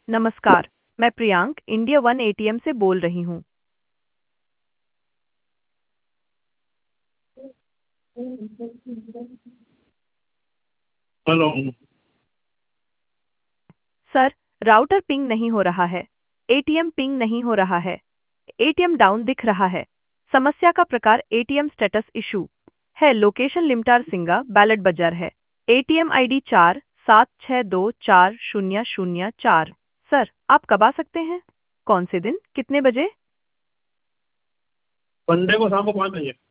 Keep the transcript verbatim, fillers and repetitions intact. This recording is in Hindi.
नमस्कार, मैं प्रियांक इंडिया वन एटीएम से बोल रही हूँ। हेलो। सर, राउटर पिंग नहीं हो रहा है। एटीएम पिंग नहीं हो रहा है। एटीएम डाउन दिख रहा है। समस्या का प्रकार एटीएम स्टेटस इशू है। लोकेशन लिमटार सिंगा बैलेट बाजार है। एटीएम आईडी चार सात छः दो चार शून्य शून्य चार। सर, आप कब आ सकते हैं? कौन से दिन, कितने बजे? संडे को शाम को पाँच बजे।